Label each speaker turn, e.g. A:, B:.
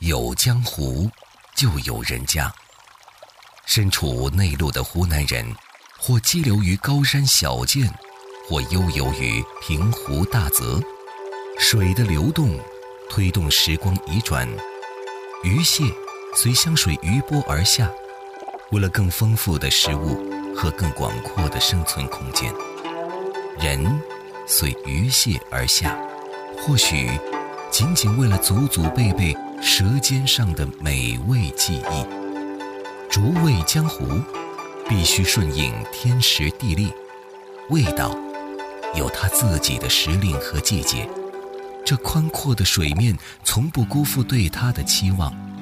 A: 有江湖，就有人家。身处内陆的湖南人，或激流于高山小涧，或悠游于平湖大泽。水的流动推动时光移转，鱼蟹随湘水余波而下，为了更丰富的食物和更广阔的生存空间。人随鱼蟹而下，或许仅仅为了祖祖辈辈舌尖上的美味记忆。逐味江湖，必须顺应天时地利，味道有它自己的时令和季节。这宽阔的水面从不辜负对它的期望。